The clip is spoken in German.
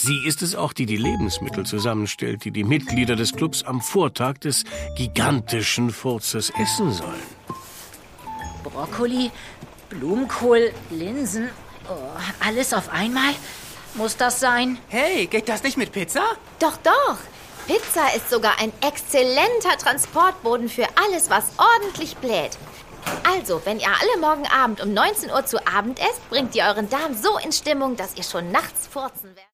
Sie ist es auch, die die Lebensmittel zusammenstellt, die die Mitglieder des Clubs am Vortag des gigantischen Furzes essen sollen. Brokkoli, Blumenkohl, Linsen, alles auf einmal? Muss das sein? Hey, geht das nicht mit Pizza? Doch, doch. Pizza ist sogar ein exzellenter Transportboden für alles, was ordentlich bläht. Also, wenn ihr alle morgen Abend um 19 Uhr zu Abend esst, bringt ihr euren Darm so in Stimmung, dass ihr schon nachts furzen werdet.